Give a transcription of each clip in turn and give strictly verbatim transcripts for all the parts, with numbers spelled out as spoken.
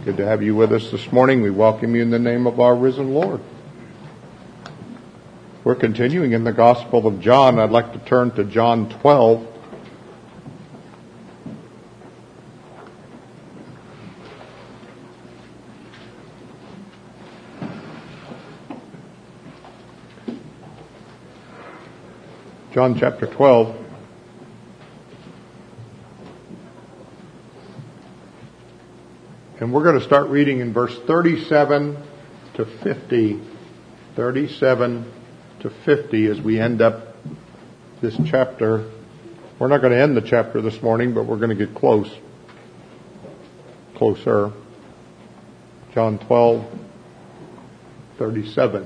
Good to have you with us this morning. We welcome you in the name of our risen Lord. We're continuing in the Gospel of John. I'd like to turn to John twelve. John chapter twelve. And we're going to start reading in verse thirty-seven to fifty. thirty-seven to fifty as we end up this chapter. We're not going to end the chapter this morning, but we're going to get close. Closer. John twelve, thirty-seven.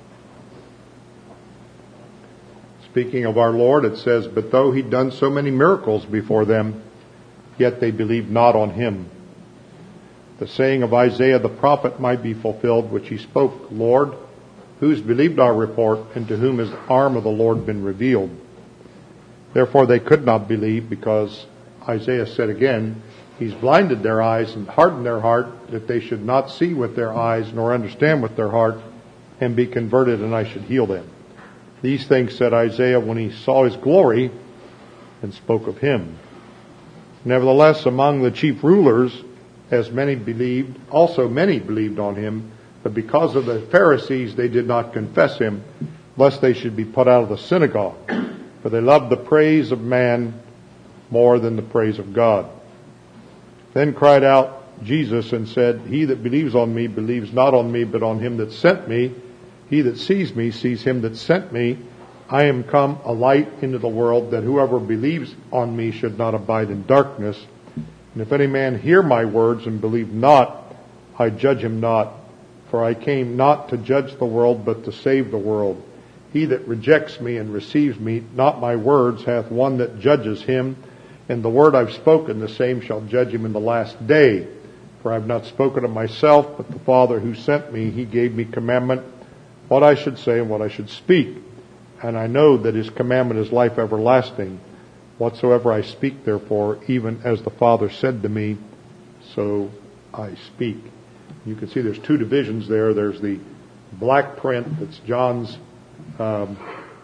Speaking of our Lord, it says, "But though he'd done so many miracles before them, yet they believed not on him. The saying of Isaiah the prophet might be fulfilled, which he spoke, Lord, who's believed our report, and to whom has the arm of the Lord been revealed? Therefore they could not believe, because Isaiah said again, he's blinded their eyes and hardened their heart, that they should not see with their eyes, nor understand with their heart, and be converted, and I should heal them. These things said Isaiah when he saw his glory, and spoke of him. Nevertheless, among the chief rulers, as many believed, also many believed on him, but because of the Pharisees they did not confess him, lest they should be put out of the synagogue. For they loved the praise of man more than the praise of God. Then cried out Jesus and said, He that believes on me believes not on me, but on him that sent me. He that sees me sees him that sent me. I am come a light into the world, that whoever believes on me should not abide in darkness. And if any man hear my words and believe not, I judge him not. For I came not to judge the world, but to save the world. He that rejects me and receives me, not my words, hath one that judges him. And the word I've spoken, the same shall judge him in the last day. For I have not spoken of myself, but the Father who sent me, he gave me commandment, what I should say and what I should speak. And I know that his commandment is life everlasting. Whatsoever I speak, therefore, even as the Father said to me, so I speak." You can see there's two divisions there. There's the black print that's John's um,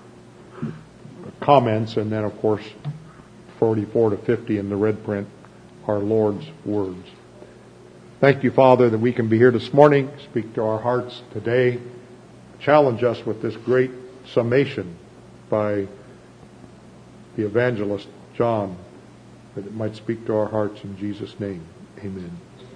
comments, and then, of course, forty-four to fifty in the red print, our Lord's words. Thank you, Father, that we can be here this morning, speak to our hearts today, challenge us with this great summation by the evangelist John, that it might speak to our hearts in Jesus' name. Amen.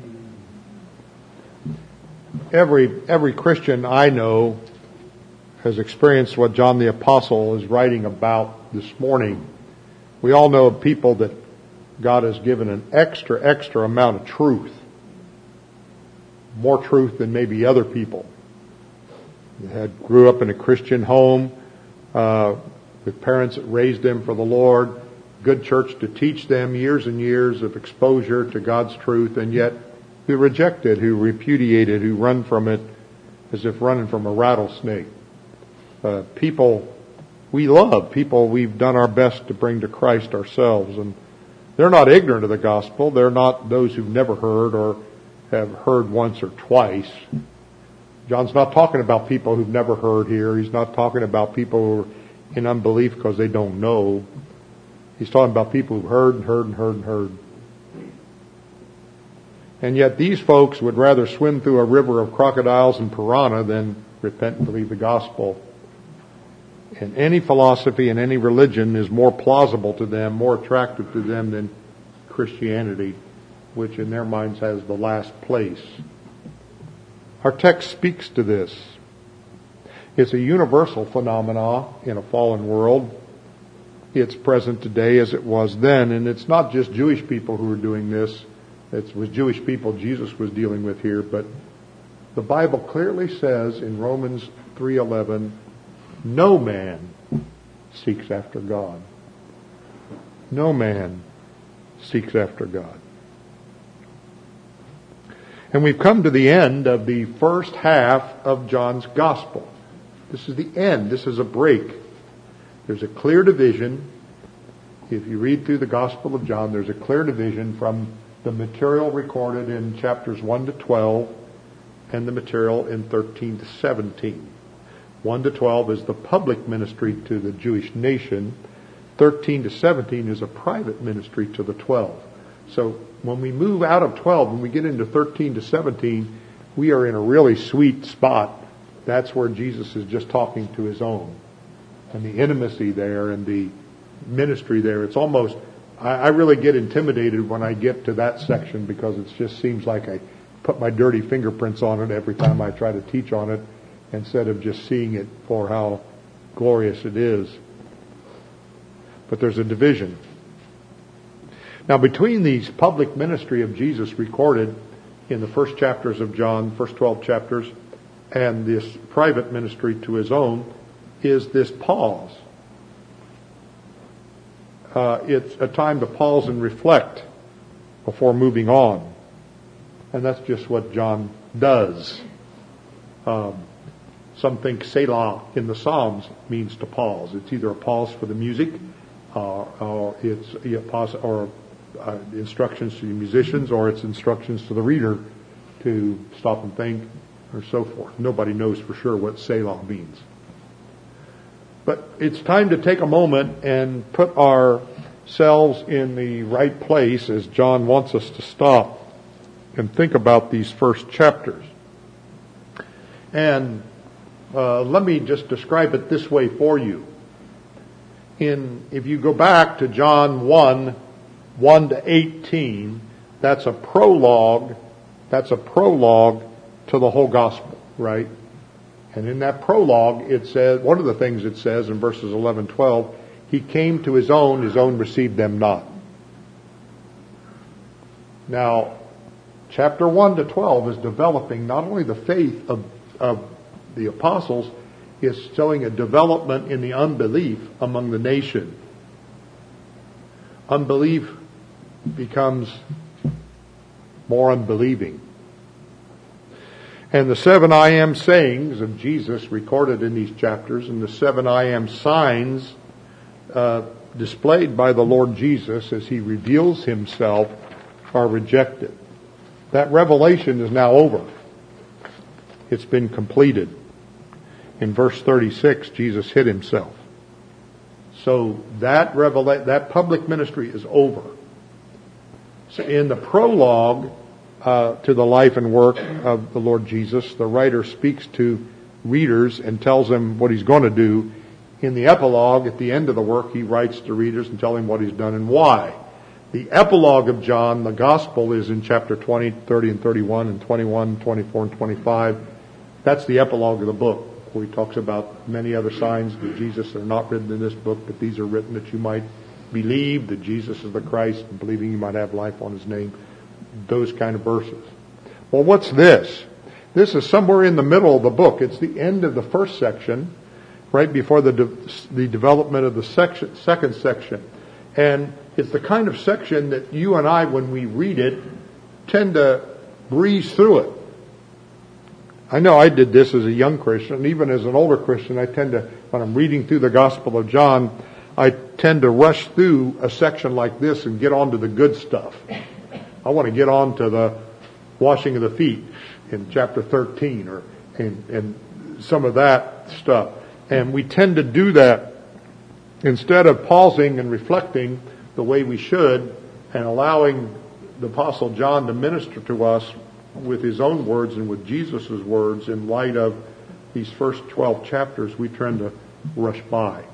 Every every Christian I know has experienced what John the Apostle is writing about this morning. We all know of people that God has given an extra, extra amount of truth. More truth than maybe other people. They had grew up in a Christian home, uh, with parents that raised them for the Lord, good church to teach them, years and years of exposure to God's truth, and yet who reject it, who repudiate it, who run from it as if running from a rattlesnake. Uh, people we love, people we've done our best to bring to Christ ourselves, and they're not ignorant of the gospel. They're not those who've never heard or have heard once or twice. John's not talking about people who've never heard here. He's not talking about people who are in unbelief because they don't know. He's talking about people who've heard and heard and heard and heard. And yet these folks would rather swim through a river of crocodiles and piranha than repent and believe the gospel. And any philosophy and any religion is more plausible to them, more attractive to them than Christianity, which in their minds has the last place. Our text speaks to this. It's a universal phenomenon in a fallen world. It's present today as it was then, and it's not just Jewish people who are doing this. It was Jewish people Jesus was dealing with here, but the Bible clearly says in Romans three eleven, no man seeks after God. No man seeks after God. And we've come to the end of the first half of John's Gospel. This is the end. This is a break. There's a clear division. If you read through the Gospel of John, there's a clear division from the material recorded in chapters one to twelve and the material in thirteen to seventeen. one to twelve is the public ministry to the Jewish nation. thirteen to seventeen is a private ministry to the twelve. So when we move out of twelve, when we get into thirteen to seventeen, we are in a really sweet spot. That's where Jesus is just talking to his own. And the intimacy there and the ministry there, it's almost, I, I really get intimidated when I get to that section because it just seems like I put my dirty fingerprints on it every time I try to teach on it instead of just seeing it for how glorious it is. But there's a division. Now between these public ministry of Jesus recorded in the first chapters of John, first twelve chapters, and this private ministry to his own, is this pause. Uh, it's a time to pause and reflect before moving on. And that's just what John does. Um, some think Selah in the Psalms means to pause. It's either a pause for the music, uh, or it's a pause, or uh, instructions to the musicians, or it's instructions to the reader to stop and think, or so forth. Nobody knows for sure what Selah means. But it's time to take a moment and put ourselves in the right place as John wants us to stop and think about these first chapters. And uh, let me just describe it this way for you. In, if you go back to John one, one to eighteen, that's a prologue, that's a prologue to the whole gospel, right? And in that prologue, it says, one of the things it says in verses eleven, twelve, he came to his own, his own received them not. Now, chapter one to twelve is developing not only the faith of, of the apostles, it's showing a development in the unbelief among the nation. Unbelief becomes more unbelieving. And the seven I am sayings of Jesus recorded in these chapters and the seven I am signs uh, displayed by the Lord Jesus as he reveals himself are rejected. That revelation is now over. It's been completed. In verse thirty-six, Jesus hid himself. So that revela- that public ministry is over. So in the prologue uh, to the life and work of the Lord Jesus, the writer speaks to readers and tells them what he's going to do. In the epilogue, at the end of the work, he writes to readers and tells them what he's done and why. The epilogue of John, the gospel, is in chapter twenty, thirty, and thirty-one, and twenty-one, twenty-four, and twenty-five. That's the epilogue of the book, where he talks about many other signs that Jesus are not written in this book, but these are written that you might believe that Jesus is the Christ, and believing you might have life on his name. Those kind of verses. Well, what's this? This is somewhere in the middle of the book. It's the end of the first section, right before the de- the development of the section, second section. And it's the kind of section that you and I, when we read it, tend to breeze through it. I know I did this as a young Christian, and even as an older Christian, I tend to, when I'm reading through the Gospel of John, I tend to rush through a section like this and get on to the good stuff. I want to get on to the washing of the feet in chapter thirteen, or and, and some of that stuff. And we tend to do that instead of pausing and reflecting the way we should and allowing the Apostle John to minister to us with his own words and with Jesus' words in light of these first twelve chapters. We tend to rush by.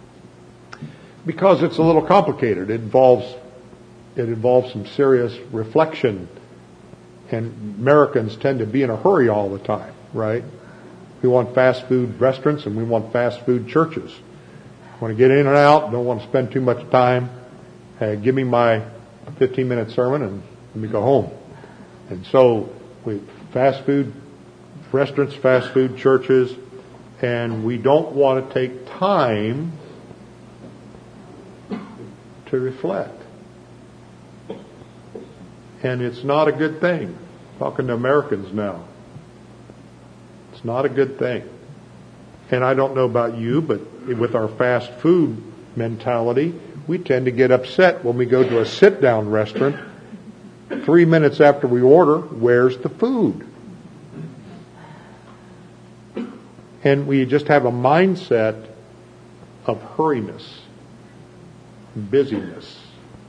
Because it's a little complicated. It involves, it involves some serious reflection. And Americans tend to be in a hurry all the time, right? We want fast food restaurants and we want fast food churches. Want to get in and out, don't want to spend too much time. Hey, give me my fifteen minute sermon and let me go home. And so we fast food restaurants, fast food churches, and we don't want to take time to reflect. And it's not a good thing. Talking to Americans now. It's not a good thing. And I don't know about you, but with our fast food mentality, we tend to get upset when we go to a sit-down restaurant Three minutes after we order, where's the food? And we just have a mindset of hurriness, busyness.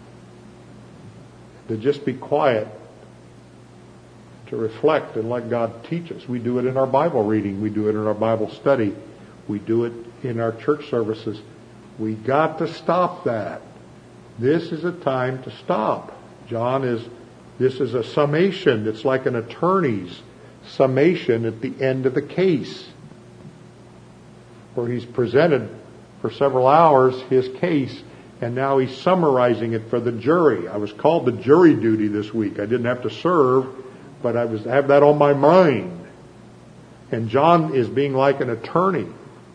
To just be quiet, to reflect and let God teach us. We do it in our Bible reading. We do it in our Bible study. We do it in our church services. We got to stop that. This is a time to stop. John is, this is a summation. It's like an attorney's summation at the end of the case, where he's presented for several hours his case, and now he's summarizing it for the jury. I was called to jury duty this week. I didn't have to serve, but I was I have that on my mind. And John is being like an attorney.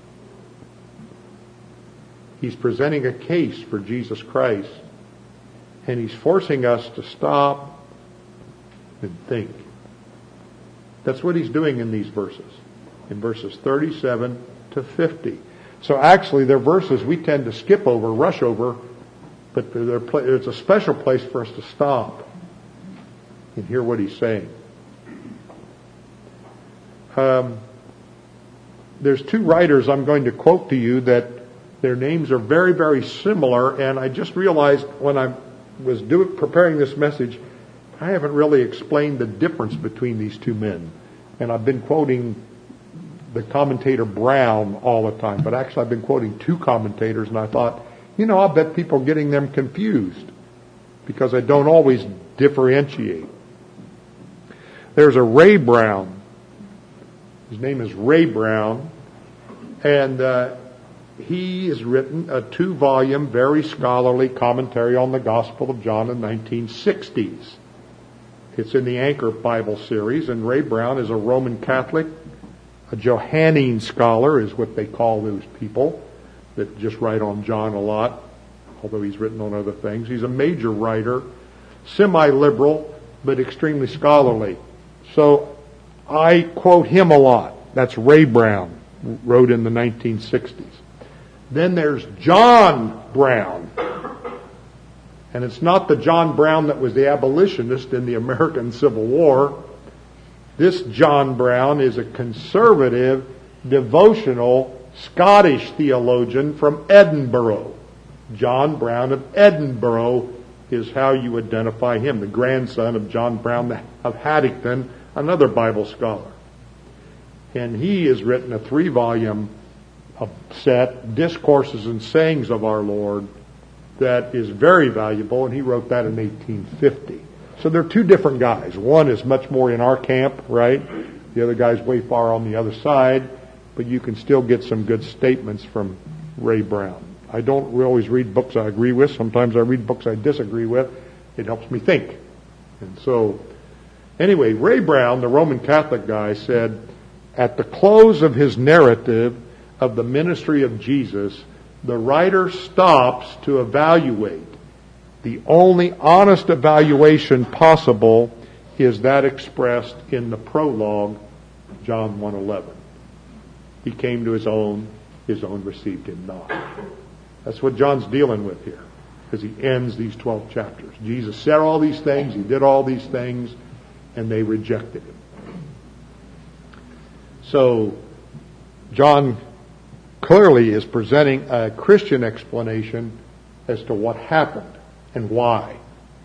He's presenting a case for Jesus Christ, and he's forcing us to stop and think. That's what he's doing in these verses, in verses thirty-seven to fifty. So actually, they're verses we tend to skip over, rush over, but they're, they're, it's a special place for us to stop and hear what he's saying. Um, there's two writers I'm going to quote to you that their names are very, very similar, and I just realized when I was doing, preparing this message, I haven't really explained the difference between these two men. And I've been quoting the commentator Brown all the time, but actually I've been quoting two commentators, and I thought, you know, I'll bet people are getting them confused because I don't always differentiate. There's a Ray Brown. His name is Ray Brown, and uh, he has written a two-volume, very scholarly commentary on the Gospel of John in the nineteen sixties. It's in the Anchor Bible series, and Ray Brown is a Roman Catholic. A Johannine scholar is what they call those people that just write on John a lot, although he's written on other things. He's a major writer, semi-liberal, but extremely scholarly. So I quote him a lot. That's Ray Brown, wrote in the nineteen sixties. Then there's John Brown. And it's not the John Brown that was the abolitionist in the American Civil War. This John Brown is a conservative, devotional, Scottish theologian from Edinburgh. John Brown of Edinburgh is how you identify him, the grandson of John Brown of Haddington, another Bible scholar. And he has written a three-volume set, Discourses and Sayings of Our Lord, that is very valuable, and he wrote that in eighteen fifty. So they're two different guys. One is much more in our camp, right? The other guy's way far on the other side, but you can still get some good statements from Ray Brown. I don't always read books I agree with. Sometimes I read books I disagree with. It helps me think. And so, anyway, Ray Brown, the Roman Catholic guy, said, at the close of his narrative of the ministry of Jesus, the writer stops to evaluate. The only honest evaluation possible is that expressed in the prologue, John one eleven. He came to his own, his own received him not. That's what John's dealing with here, as he ends these twelve chapters. Jesus said all these things, he did all these things, and they rejected him. So, John clearly is presenting a Christian explanation as to what happened and why.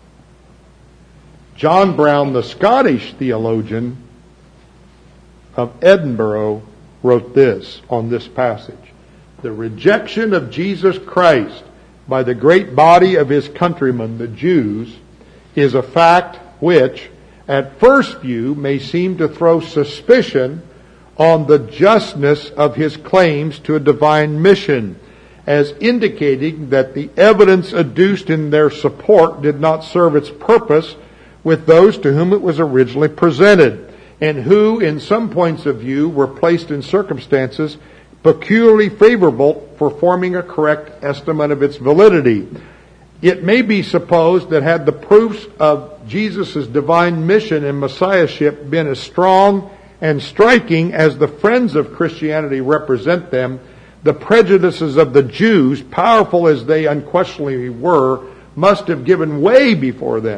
John Brown, the Scottish theologian of Edinburgh, wrote this on this passage. The rejection of Jesus Christ by the great body of his countrymen, the Jews, is a fact which, at first view, may seem to throw suspicion on the justness of his claims to a divine mission, as indicating that the evidence adduced in their support did not serve its purpose with those to whom it was originally presented, and who, in some points of view, were placed in circumstances peculiarly favorable for forming a correct estimate of its validity. It may be supposed that had the proofs of Jesus' divine mission and messiahship been as strong and striking as the friends of Christianity represent them, the prejudices of the Jews, powerful as they unquestionably were, must have given way before them,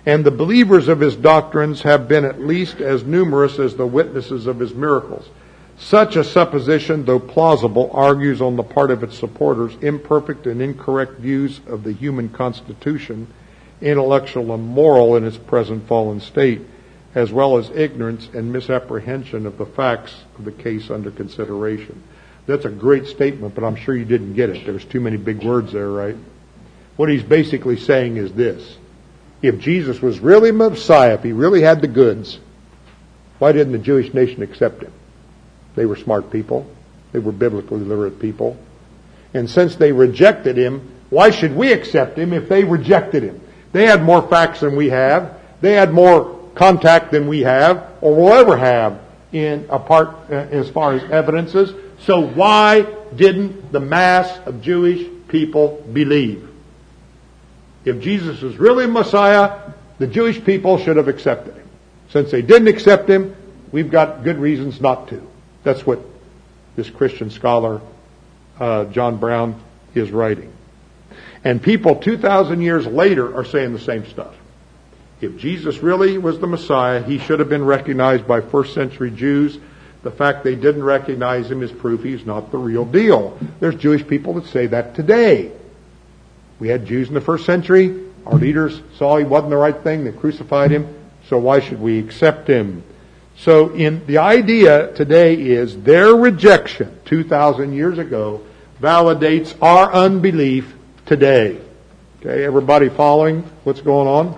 and the believers of his doctrines have been at least as numerous as the witnesses of his miracles. Such a supposition, though plausible, argues on the part of its supporters imperfect and incorrect views of the human constitution, intellectual and moral in its present fallen state, as well as ignorance and misapprehension of the facts of the case under consideration. That's a great statement, but I'm sure you didn't get it. There's too many big words there, right? What he's basically saying is this. If Jesus was really Messiah, if he really had the goods, why didn't the Jewish nation accept him? They were smart people. They were biblically literate people. And since they rejected him, why should we accept him if they rejected him? They had more facts than we have. They had more contact than we have, or will ever have, in a part uh, as far as evidences. So why didn't the mass of Jewish people believe? If Jesus was really Messiah, the Jewish people should have accepted him. Since they didn't accept him, we've got good reasons not to. That's what this Christian scholar, uh, John Brown, is writing. And people two thousand years later are saying the same stuff. If Jesus really was the Messiah, he should have been recognized by first century Jews. The fact they didn't recognize him is proof he's not the real deal. There's Jewish people that say that today. We had Jews in the first century. Our leaders saw he wasn't the right thing. They crucified him. So why should we accept him? So in the idea today is their rejection two thousand years ago validates our unbelief today. Okay, everybody following what's going on?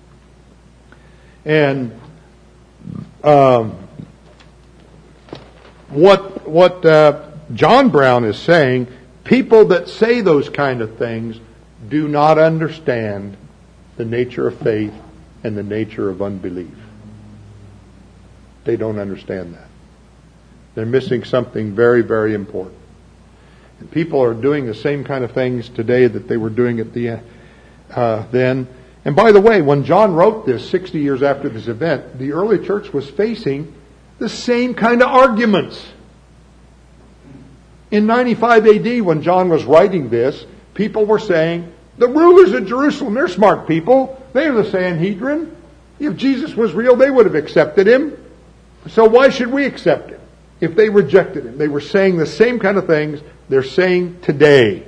And um, what what uh, John Brown is saying, people that say those kind of things do not understand the nature of faith and the nature of unbelief. They don't understand that. They're missing something very, very important. And people are doing the same kind of things today that they were doing at the uh, then. And by the way, when John wrote this sixty years after this event, the early church was facing the same kind of arguments. In ninety-five A D, when John was writing this, people were saying, the rulers of Jerusalem, they're smart people. They're the Sanhedrin. If Jesus was real, they would have accepted him. So why should we accept him if they rejected him? They were saying the same kind of things they're saying today.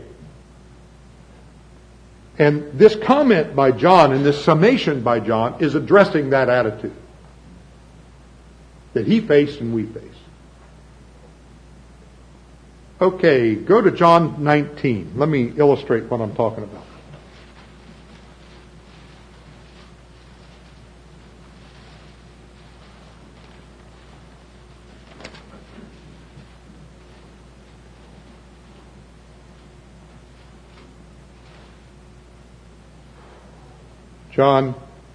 And this comment by John and this summation by John is addressing that attitude that he faced and we face. Okay, go to John nineteen. Let me illustrate what I'm talking about. John,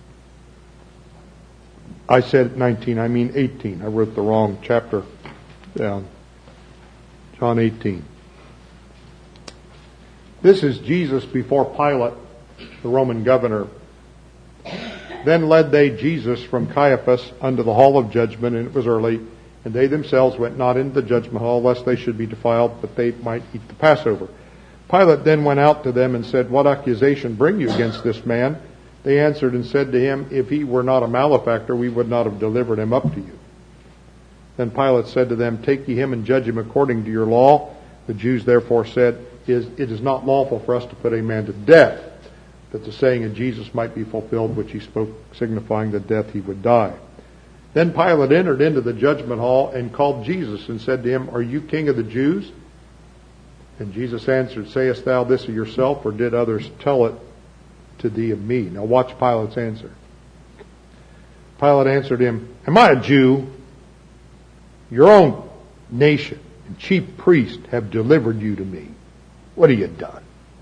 I said nineteen, I mean eighteen. I wrote the wrong chapter down. John eighteen. This is Jesus before Pilate, the Roman governor. Then led they Jesus from Caiaphas unto the hall of judgment, and it was early, and they themselves went not into the judgment hall, lest they should be defiled, but they might eat the Passover. Pilate then went out to them and said, what accusation bring you against this man? They answered and said to him, if he were not a malefactor, we would not have delivered him up to you. Then Pilate said to them, take ye him and judge him according to your law. The Jews therefore said, it is not lawful for us to put a man to death, that the saying of Jesus might be fulfilled, which he spoke, signifying the death he would die. Then Pilate entered into the judgment hall and called Jesus and said to him, are you king of the Jews? And Jesus answered, sayest thou this of yourself, or did others tell it to thee of me? Now watch Pilate's answer. Pilate answered him, am I a Jew? Your own nation and chief priest have delivered you to me. What have you done?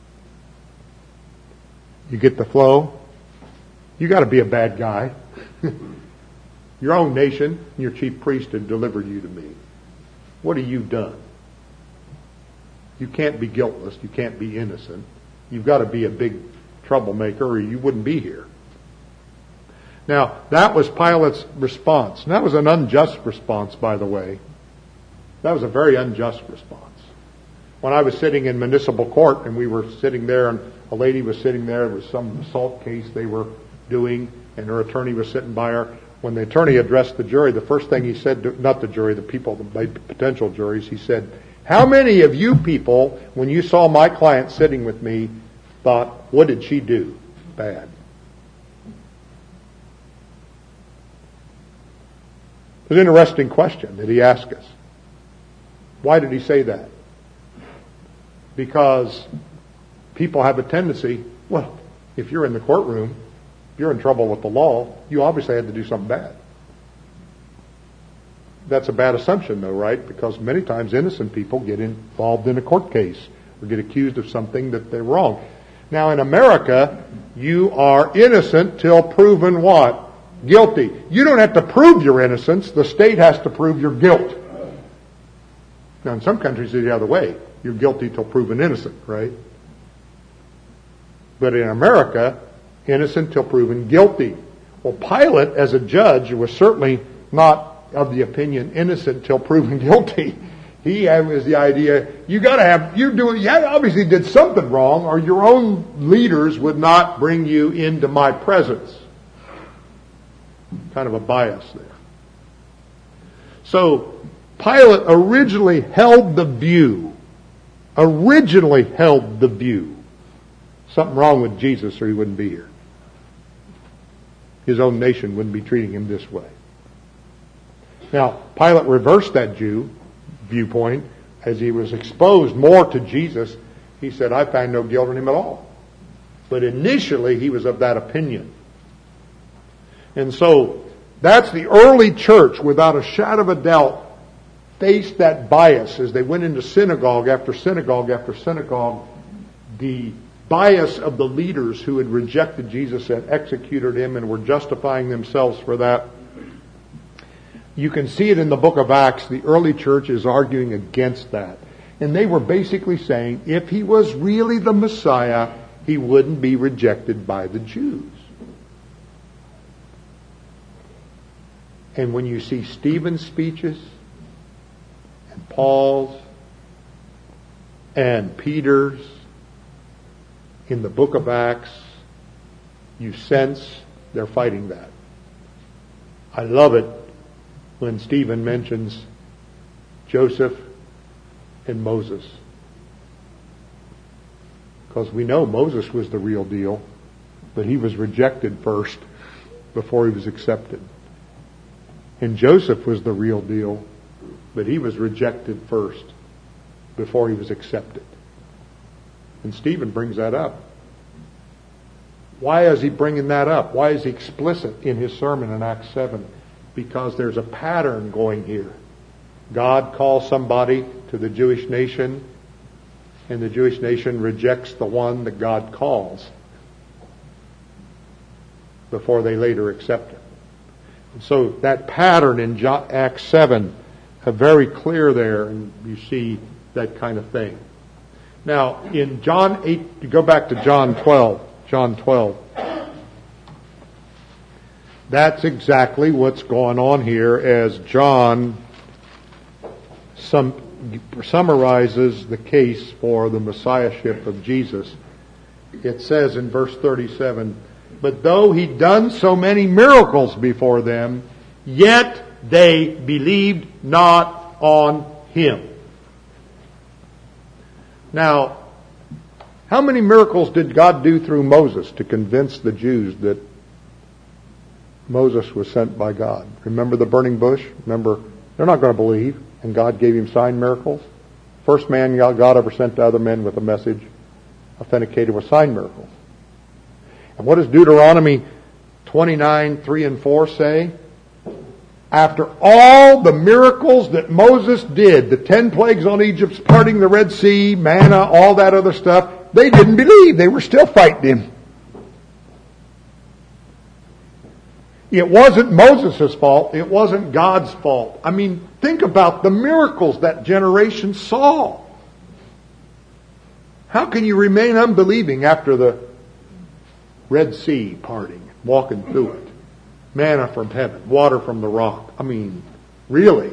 You get the flow? You got to be a bad guy. Your own nation and your chief priest have delivered you to me. What have you done? You can't be guiltless. You can't be innocent. You've got to be a big troublemaker or you wouldn't be here. Now, that was Pilate's response. And that was an unjust response, by the way. That was a very unjust response. When I was sitting in municipal court and we were sitting there and a lady was sitting there, it was some assault case they were doing, and her attorney was sitting by her. When the attorney addressed the jury, the first thing he said, to, not the jury, the people, the potential juries, he said, "How many of you people, when you saw my client sitting with me, thought, what did she do bad?" It was an interesting question that he asked us. Why did he say that? Because people have a tendency, well, if you're in the courtroom, you're in trouble with the law, you obviously had to do something bad. That's a bad assumption, though, right? Because many times innocent people get involved in a court case or get accused of something that they're wrong. Now, in America, you are innocent till proven what? Guilty. You don't have to prove your innocence. The state has to prove your guilt. Now, in some countries, it's the other way. You're guilty till proven innocent, right? But in America, innocent till proven guilty. Well, Pilate, as a judge, was certainly not of the opinion innocent till proven guilty. He was the idea, you got to have, you do, you obviously did something wrong, or your own leaders would not bring you into my presence. Kind of a bias there. So, Pilate originally held the view, originally held the view, something wrong with Jesus or he wouldn't be here. His own nation wouldn't be treating him this way. Now, Pilate reversed that Jew viewpoint as he was exposed more to Jesus. He said, I find no guilt in him at all. But initially, he was of that opinion. And so, that's the early church, without a shadow of a doubt, faced that bias as they went into synagogue after synagogue after synagogue. The bias of the leaders who had rejected Jesus and executed him and were justifying themselves for that. You can see it in the book of Acts. The early church is arguing against that. And they were basically saying, if he was really the Messiah, he wouldn't be rejected by the Jews. And when you see Stephen's speeches, and Paul's, and Peter's, in the book of Acts, you sense they're fighting that. I love it when Stephen mentions Joseph and Moses. Because we know Moses was the real deal, but he was rejected first before he was accepted. And Joseph was the real deal, but he was rejected first before he was accepted. And Stephen brings that up. Why is he bringing that up? Why is he explicit in his sermon in Acts seven? Because there's a pattern going here. God calls somebody to the Jewish nation, and the Jewish nation rejects the one that God calls before they later accept him. And so that pattern in Acts seven is very clear there, and you see that kind of thing. Now, in John eight, go back to John twelve. John twelve. That's exactly what's going on here as John sum, summarizes the case for the Messiahship of Jesus. It says in verse thirty-seven, but though he'd done so many miracles before them, yet they believed not on him. Now, how many miracles did God do through Moses to convince the Jews that Moses was sent by God? Remember the burning bush? Remember, they're not going to believe, and God gave him sign miracles. First man God ever sent to other men with a message, authenticated with sign miracles. And what does Deuteronomy twenty-nine, three and four say? After all the miracles that Moses did, the ten plagues on Egypt, parting the Red Sea, manna, all that other stuff, they didn't believe. They were still fighting him. It wasn't Moses' fault. It wasn't God's fault. I mean, think about the miracles that generation saw. How can you remain unbelieving after the Red Sea parting, walking through it? Manna from heaven, water from the rock. I mean, really?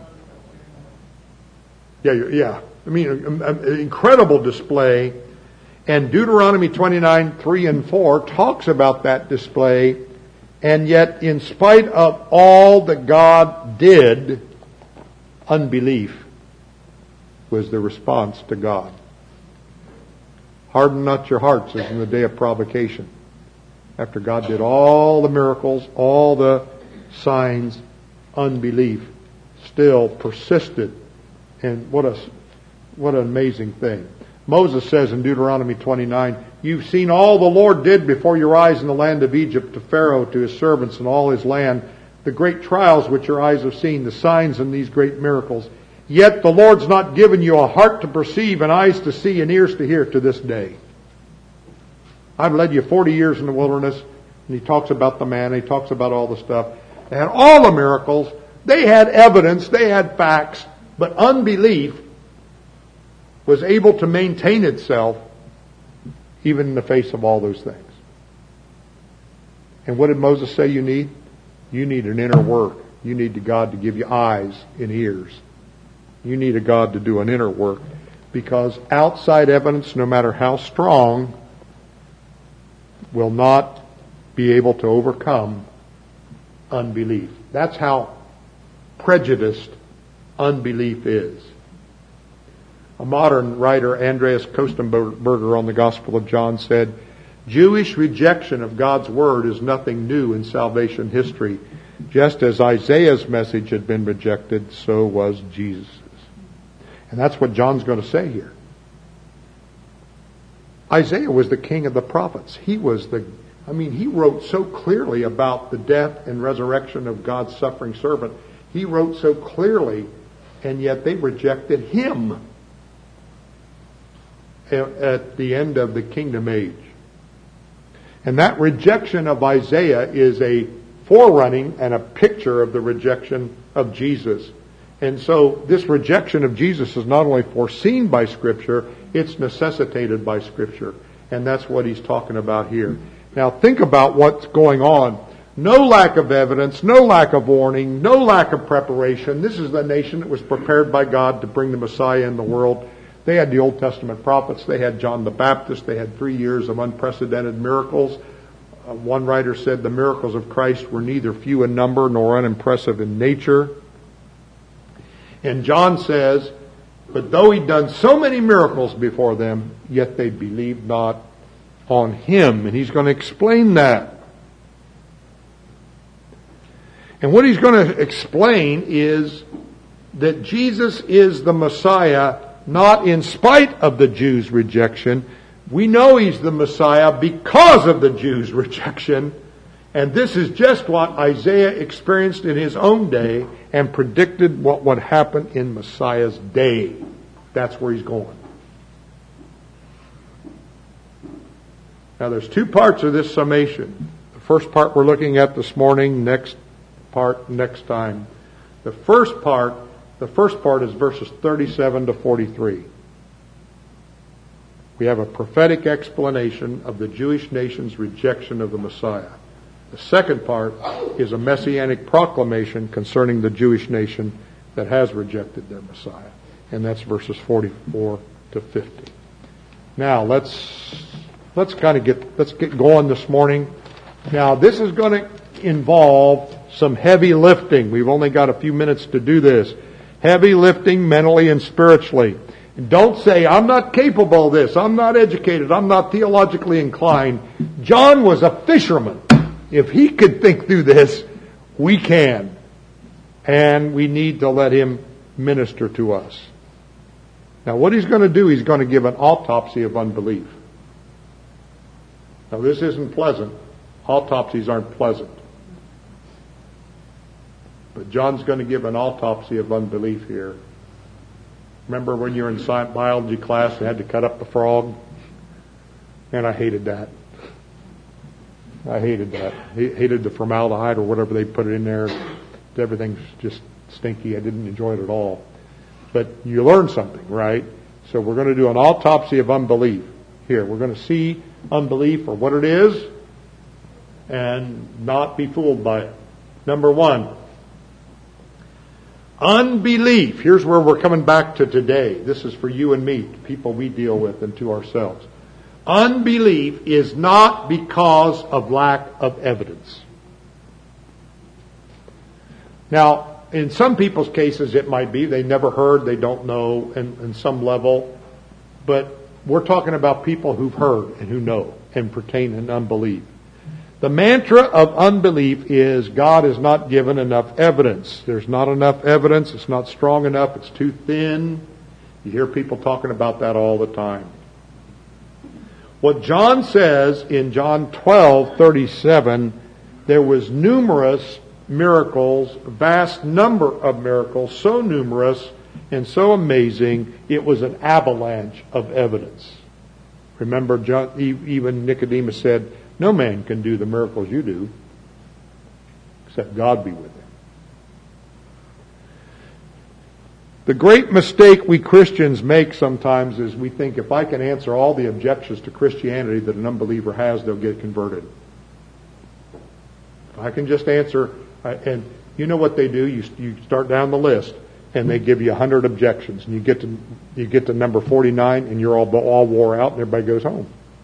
Yeah, yeah. I mean, an incredible display. And Deuteronomy twenty-nine, three and four talks about that display And yet, in spite of all that God did, unbelief was the response to God. Harden not your hearts as in the day of provocation. After God did all the miracles, all the signs, unbelief still persisted. And what a, what an amazing thing. Moses says in Deuteronomy twenty-nine, you've seen all the Lord did before your eyes in the land of Egypt to Pharaoh, to his servants and all his land, the great trials which your eyes have seen, the signs and these great miracles. Yet the Lord's not given you a heart to perceive and eyes to see and ears to hear to this day. I've led you forty years in the wilderness, and he talks about the manna, he talks about all the stuff. They had all the miracles, they had evidence, they had facts, but unbelief was able to maintain itself even in the face of all those things. And what did Moses say you need? You need an inner work. You need to God to give you eyes and ears. You need a God to do an inner work, because outside evidence, no matter how strong, will not be able to overcome unbelief. That's how prejudiced unbelief is. A modern writer, Andreas Kostenberger, on the Gospel of John said, Jewish rejection of God's Word is nothing new in salvation history. Just as Isaiah's message had been rejected, so was Jesus'. And that's what John's going to say here. Isaiah was the king of the prophets. He was the, I mean, he wrote so clearly about the death and resurrection of God's suffering servant. He wrote so clearly, and yet they rejected him at the end of the kingdom age. And that rejection of Isaiah is a forerunning and a picture of the rejection of Jesus. And so this rejection of Jesus is not only foreseen by Scripture, it's necessitated by Scripture. And that's what he's talking about here. Now think about what's going on. No lack of evidence, no lack of warning, no lack of preparation. This is the nation that was prepared by God to bring the Messiah in the world. They had the Old Testament prophets. They had John the Baptist. They had three years of unprecedented miracles. Uh, one writer said the miracles of Christ were neither few in number nor unimpressive in nature. And John says, but though he'd done so many miracles before them, yet they believed not on him. And he's going to explain that. And what he's going to explain is that Jesus is the Messiah, not in spite of the Jews' rejection. We know he's the Messiah because of the Jews' rejection. And this is just what Isaiah experienced in his own day and predicted what would happen in Messiah's day. That's where he's going. Now there's two parts of this summation. The first part we're looking at this morning, next part next time. The first part, the first part is verses thirty-seven to forty-three. We have a prophetic explanation of the Jewish nation's rejection of the Messiah. The second part is a messianic proclamation concerning the Jewish nation that has rejected their Messiah. And that's verses forty-four to fifty. Now let's let's kind of get let's get going this morning. Now this is going to involve some heavy lifting. We've only got a few minutes to do this. Heavy lifting mentally and spiritually. Don't say, I'm not capable of this. I'm not educated. I'm not theologically inclined. John was a fisherman. If he could think through this, we can. And we need to let him minister to us. Now what he's going to do, he's going to give an autopsy of unbelief. Now this isn't pleasant. Autopsies aren't pleasant. But John's going to give an autopsy of unbelief here. Remember when you were in science biology class and had to cut up the frog? And I hated that. I hated that. I hated the formaldehyde or whatever they put it in there. Everything's just stinky. I didn't enjoy it at all. But you learn something, right? So we're going to do an autopsy of unbelief. Here, we're going to see unbelief for what it is and not be fooled by it. Number one, unbelief. Here's where we're coming back to today. This is for you and me, people we deal with, and to ourselves. Unbelief is not because of lack of evidence. Now, in some people's cases it might be they never heard, they don't know in, in some level, but we're talking about people who've heard and who know and pertain in unbelief. The mantra of unbelief is God has not given enough evidence. There's not enough evidence. It's not strong enough. It's too thin. You hear people talking about that all the time. What John says in John twelve thirty-seven, there was numerous miracles, a vast number of miracles, so numerous and so amazing, it was an avalanche of evidence. Remember, John, even Nicodemus said, no man can do the miracles you do, except God be with him. The great mistake we Christians make sometimes is we think if I can answer all the objections to Christianity that an unbeliever has, they'll get converted. If I can just answer, and you know what they do, you, you start down the list, and they give you a hundred objections, and you get to you get to number forty-nine, and you're all all wore out, and everybody goes home.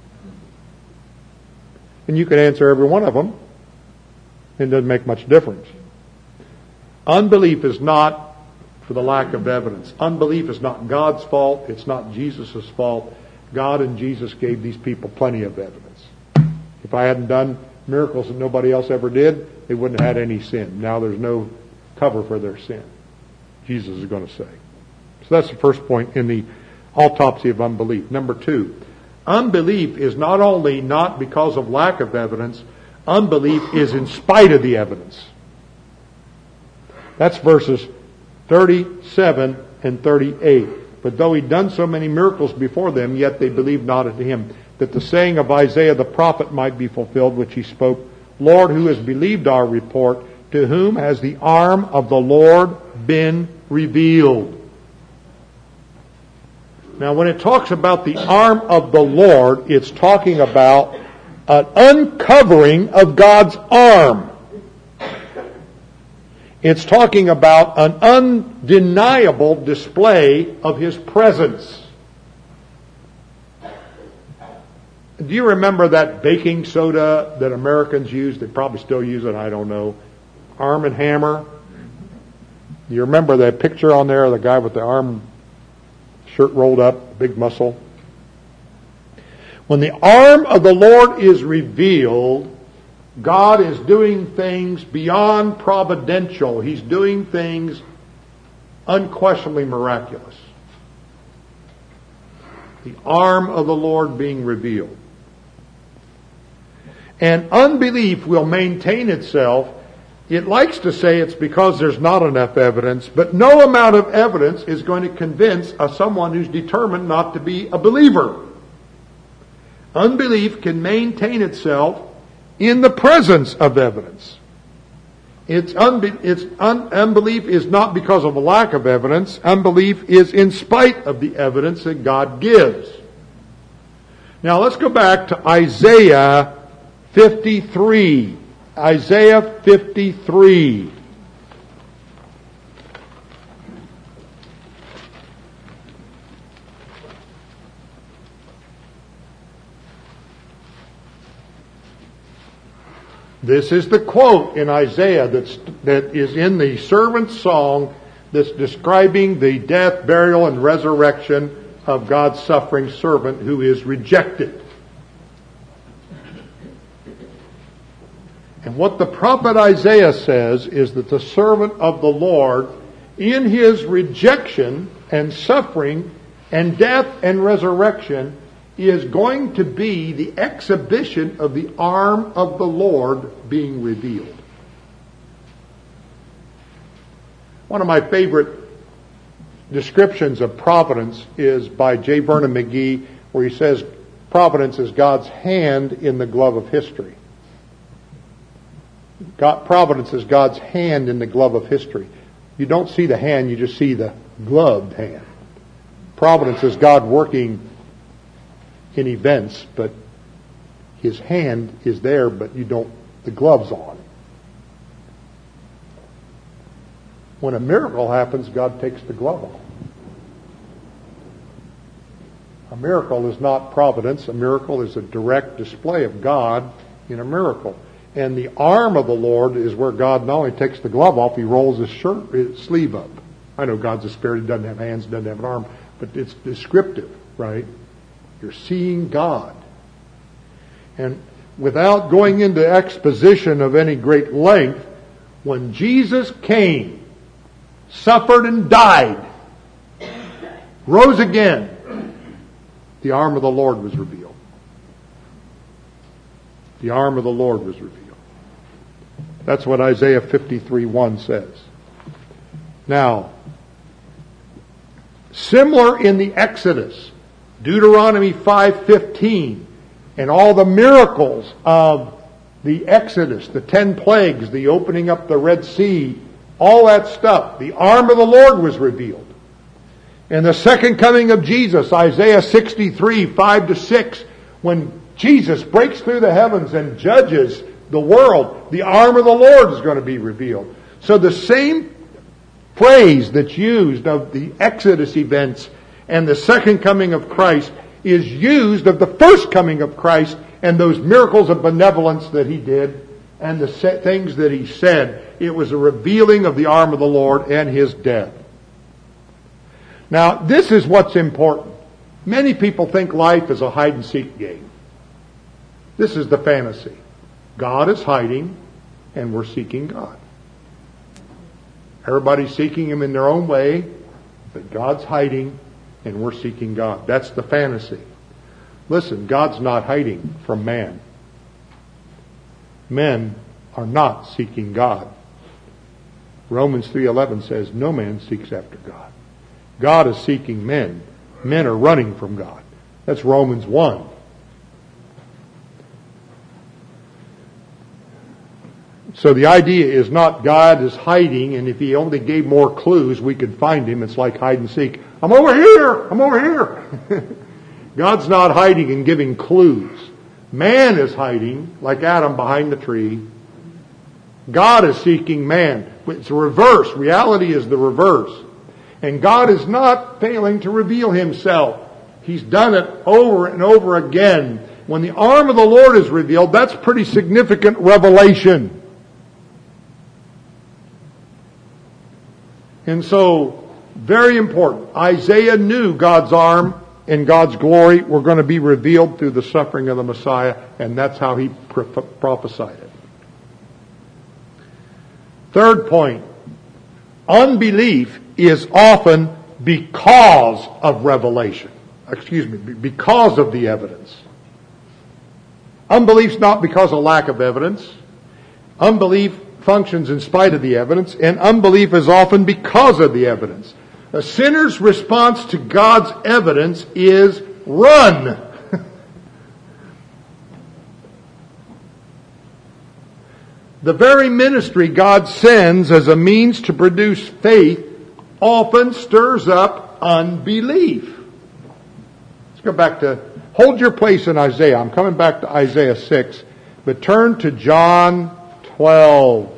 And you can answer every one of them. It doesn't make much difference. Unbelief is not for the lack of evidence. Unbelief is not God's fault. It's not Jesus' fault. God and Jesus gave these people plenty of evidence. If I hadn't done miracles that nobody else ever did, they wouldn't have had any sin. Now there's no cover for their sin, Jesus is going to say. So that's the first point in the autopsy of unbelief. Number two, unbelief is not only not because of lack of evidence, unbelief is in spite of the evidence. That's verses thirty-seven and thirty-eight. But though he'd done so many miracles before them, yet they believed not in him, that the saying of Isaiah the prophet might be fulfilled, which he spoke, Lord, who has believed our report? To whom has the arm of the Lord been revealed? Now, when it talks about the arm of the Lord, it's talking about an uncovering of God's arm. It's talking about an undeniable display of His presence. Do you remember that baking soda that Americans use? They probably still use it, I don't know. Arm and Hammer. You remember that picture on there of the guy with the arm, shirt rolled up, big muscle? When the arm of the Lord is revealed, God is doing things beyond providential. He's doing things unquestionably miraculous. The arm of the Lord being revealed. And unbelief will maintain itself. It likes to say it's because there's not enough evidence, but no amount of evidence is going to convince a someone who's determined not to be a believer. Unbelief can maintain itself in the presence of evidence. It's, unbe- it's un- unbelief is not because of a lack of evidence. Unbelief is in spite of the evidence that God gives. Now let's go back to Isaiah fifty-three. Isaiah fifty-three. This is the quote in Isaiah that's, that is in the servant's song that's describing the death, burial, and resurrection of God's suffering servant who is rejected. And what the prophet Isaiah says is that the servant of the Lord, in his rejection and suffering and death and resurrection, is going to be the exhibition of the arm of the Lord being revealed. One of my favorite descriptions of providence is by J. Vernon McGee, where he says providence is God's hand in the glove of history. God, providence is God's hand in the glove of history. You don't see the hand, you just see the gloved hand. Providence is God working in events, but His hand is there, but you don't, the glove's on. When a miracle happens, God takes the glove off. A miracle is not providence. A miracle is a direct display of God in a miracle. And the arm of the Lord is where God not only takes the glove off, he rolls his shirt, his sleeve up. I know God's a spirit, he doesn't have hands, doesn't have an arm, but it's descriptive, right? You're seeing God. And without going into exposition of any great length, when Jesus came, suffered and died, rose again, the arm of the Lord was revealed. The arm of the Lord was revealed. That's what Isaiah fifty-three one says. Now, similar in the Exodus, Deuteronomy five fifteen, and all the miracles of the Exodus, the ten plagues, the opening up the Red Sea, all that stuff, the arm of the Lord was revealed. And the second coming of Jesus, Isaiah sixty-three, five to six, when Jesus breaks through the heavens and judges the world, the arm of the Lord is going to be revealed. So the same phrase that's used of the Exodus events and the second coming of Christ is used of the first coming of Christ and those miracles of benevolence that he did and the things that he said. It was a revealing of the arm of the Lord and his death. Now, this is what's important. Many people think life is a hide-and-seek game. This is the fantasy. God is hiding, and we're seeking God. Everybody's seeking him in their own way, but God's hiding, and we're seeking God. That's the fantasy. Listen, God's not hiding from man. Men are not seeking God. Romans three eleven says, no man seeks after God. God is seeking men. Men are running from God. That's Romans one. So the idea is not God is hiding, and if he only gave more clues, we could find him. It's like hide and seek. I'm over here! I'm over here! God's not hiding and giving clues. Man is hiding, like Adam behind the tree. God is seeking man. It's the reverse. Reality is the reverse. And God is not failing to reveal himself. He's done it over and over again. When the arm of the Lord is revealed, that's pretty significant revelation. And so, very important. Isaiah knew God's arm and God's glory were going to be revealed through the suffering of the Messiah, and that's how he prophesied it. Third point. Unbelief is often because of revelation. Excuse me, because of the evidence. Unbelief's not because of lack of evidence. Unbelief functions in spite of the evidence, and unbelief is often because of the evidence. A sinner's response to God's evidence is run. The very ministry God sends as a means to produce faith often stirs up unbelief. Let's go back to, hold your place in Isaiah. I'm coming back to Isaiah six, but turn to John twelve.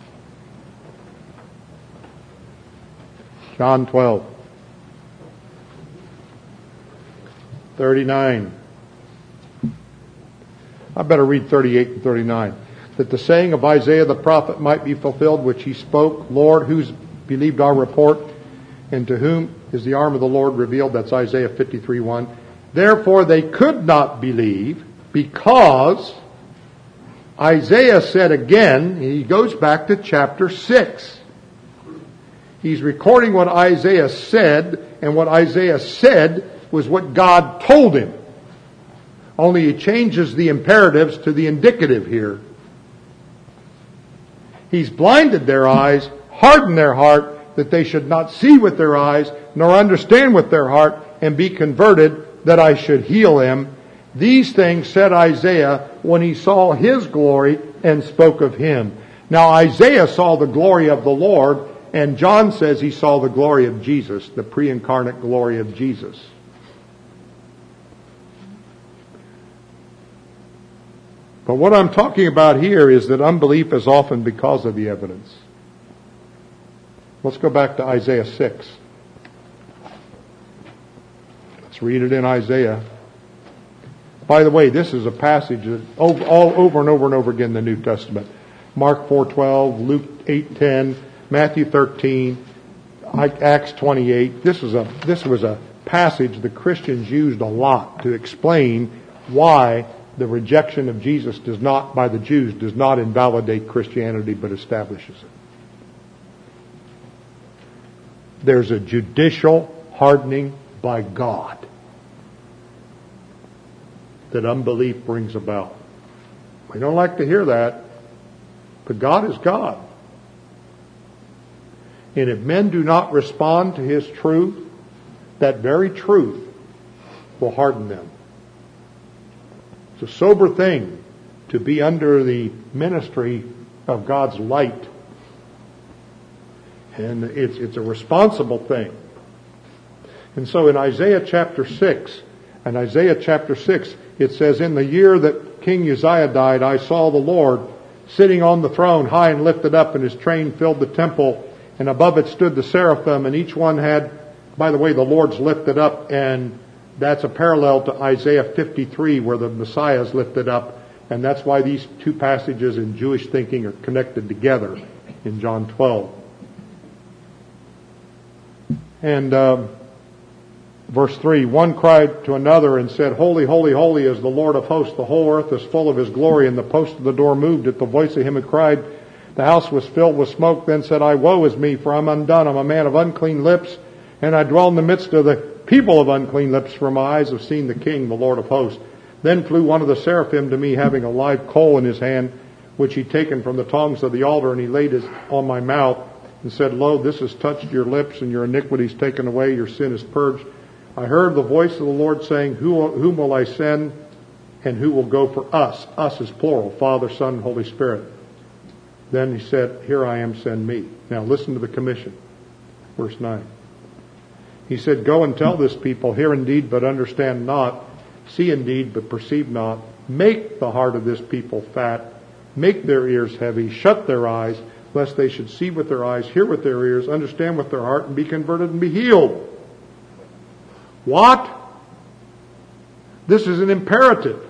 John twelve. thirty-nine. I better read thirty-eight and thirty-nine. That the saying of Isaiah the prophet might be fulfilled, which he spoke, Lord, who's believed our report, and to whom is the arm of the Lord revealed? That's Isaiah fifty-three one. Therefore they could not believe, because Isaiah said again, he goes back to chapter six. He's recording what Isaiah said, and what Isaiah said was what God told him. Only he changes the imperatives to the indicative here. He's blinded their eyes, hardened their heart, that they should not see with their eyes, nor understand with their heart, and be converted, that I should heal them. These things said Isaiah when he saw his glory and spoke of him. Now Isaiah saw the glory of the Lord, and John says he saw the glory of Jesus, the pre-incarnate glory of Jesus. But what I'm talking about here is that unbelief is often because of the evidence. Let's go back to Isaiah six. Let's read it in Isaiah. The By the way, this is a passage that over, all over and over and over again in the New Testament. Mark four twelve, Luke eight ten, Matthew thirteen, Acts twenty-eight. This was a this was a passage the Christians used a lot to explain why the rejection of Jesus does not, by the Jews, does not invalidate Christianity but establishes it. There's a judicial hardening by God that unbelief brings about. We don't like to hear that, but God is God. And if men do not respond to His truth, that very truth will harden them. It's a sober thing to be under the ministry of God's light. And it's, it's a responsible thing. And so in Isaiah chapter six, and Isaiah chapter six, it says, in the year that King Uzziah died, I saw the Lord sitting on the throne, high and lifted up, and His train filled the temple, and above it stood the seraphim, and each one had, by the way, the Lord's lifted up, and that's a parallel to Isaiah fifty-three, where the Messiah is lifted up, and that's why these two passages in Jewish thinking are connected together in John twelve. And um, verse three, one cried to another and said, Holy, holy, holy is the Lord of hosts. The whole earth is full of His glory. And the post of the door moved at the voice of him who cried. The house was filled with smoke. Then said I, Woe is me, for I'm undone. I'm a man of unclean lips, and I dwell in the midst of the people of unclean lips, for my eyes have seen the King, the Lord of hosts. Then flew one of the seraphim to me, having a live coal in his hand, which he'd taken from the tongs of the altar, and he laid it on my mouth, and said, Lo, this has touched your lips, and your iniquity is taken away, your sin is purged. I heard the voice of the Lord saying, Who, Whom will I send, and who will go for us? Us is plural, Father, Son, and Holy Spirit. Then He said, Here I am, send me. Now listen to the commission. Verse nine. He said, Go and tell this people, hear indeed, but understand not, see indeed, but perceive not. Make the heart of this people fat, make their ears heavy, shut their eyes, lest they should see with their eyes, hear with their ears, understand with their heart, and be converted and be healed. What? This is an imperative.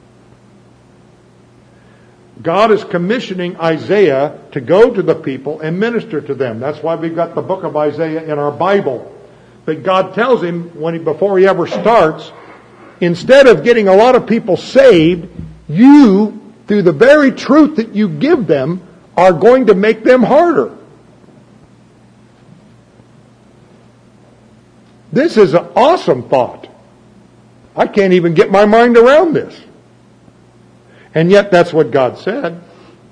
God is commissioning Isaiah to go to the people and minister to them. That's why we've got the book of Isaiah in our Bible. But God tells him, when he, before he ever starts, instead of getting a lot of people saved, you, through the very truth that you give them, are going to make them harder. This is an awesome thought. I can't even get my mind around this. And yet that's what God said.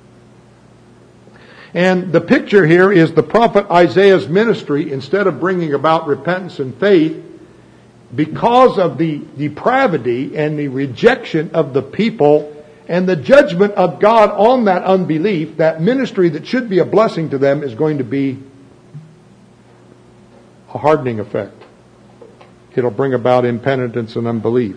And the picture here is the prophet Isaiah's ministry, instead of bringing about repentance and faith, because of the depravity and the rejection of the people and the judgment of God on that unbelief, that ministry that should be a blessing to them is going to be a hardening effect. It'll bring about impenitence and unbelief.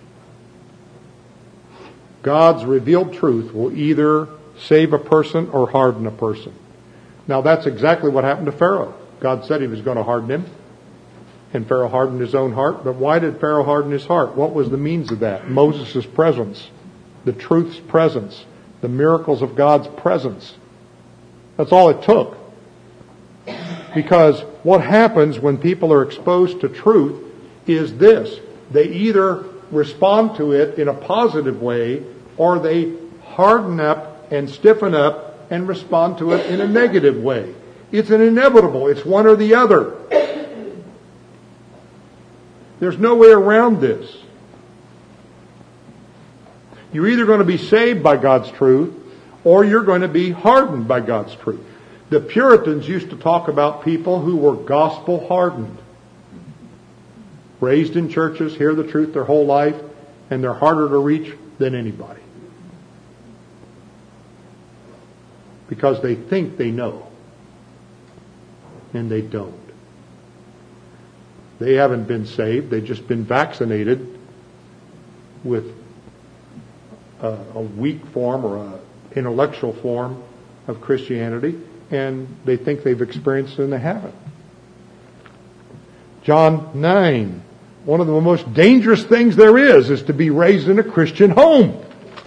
God's revealed truth will either save a person or harden a person. Now that's exactly what happened to Pharaoh. God said He was going to harden him, and Pharaoh hardened his own heart. But why did Pharaoh harden his heart? What was the means of that? Moses' presence, the truth's presence, the miracles of God's presence. That's all it took. Because what happens when people are exposed to truth is this. They either respond to it in a positive way, or they harden up and stiffen up and respond to it in a negative way. It's an inevitable. It's one or the other. There's no way around this. You're either going to be saved by God's truth, or you're going to be hardened by God's truth. The Puritans used to talk about people who were gospel hardened. Raised in churches, hear the truth their whole life, and they're harder to reach than anybody. Because they think they know. And they don't. They haven't been saved. They've just been vaccinated with a, a weak form or an intellectual form of Christianity. And they think they've experienced it and they haven't. John nine, one of the most dangerous things there is, is to be raised in a Christian home.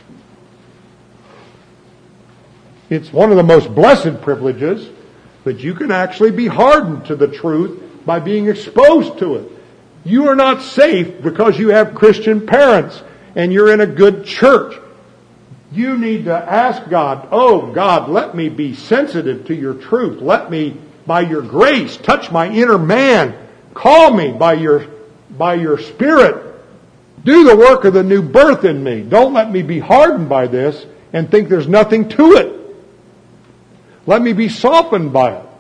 It's one of the most blessed privileges, but you can actually be hardened to the truth by being exposed to it. You are not safe because you have Christian parents and you're in a good church. You need to ask God, oh God, let me be sensitive to your truth. Let me, by your grace, touch my inner man. Call me by your, by your Spirit. Do the work of the new birth in me. Don't let me be hardened by this and think there's nothing to it. Let me be softened by it.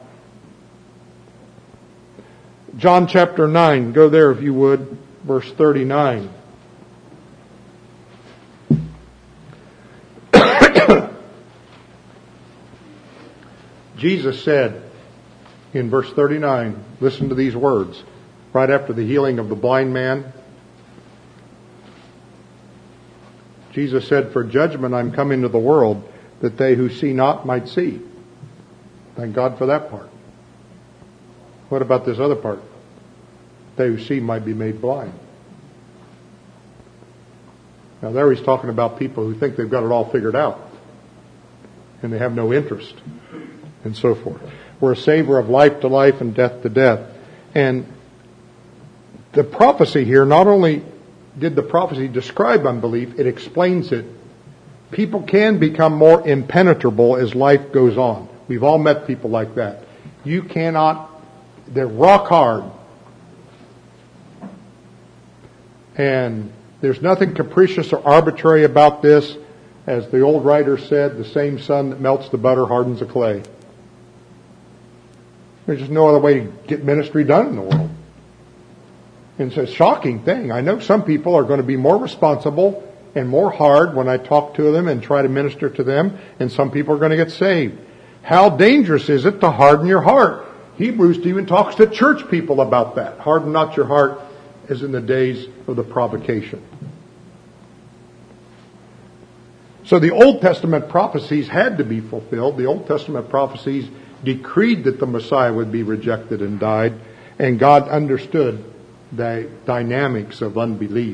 John chapter nine, go there if you would, verse thirty-nine. Jesus said in verse thirty-nine, listen to these words, right after the healing of the blind man. Jesus said, for judgment I'm come into the world, that they who see not might see. Thank God for that part. What about this other part? They who see might be made blind. Now there he's talking about people who think they've got it all figured out. And they have no interest. And so forth. We're a savor of life to life and death to death. And the prophecy here, not only did the prophecy describe unbelief, it explains it. People can become more impenetrable as life goes on. We've all met people like that. You cannot, they're rock hard. And there's nothing capricious or arbitrary about this. As the old writer said, the same sun that melts the butter hardens the clay. There's just no other way to get ministry done in the world. And it's a shocking thing. I know some people are going to be more responsible and more hard when I talk to them and try to minister to them, and some people are going to get saved. How dangerous is it to harden your heart? Hebrews even talks to church people about that. Harden not your heart as in the days of the provocation. So the Old Testament prophecies had to be fulfilled. The Old Testament prophecies decreed that the Messiah would be rejected and died, and God understood the dynamics of unbelief.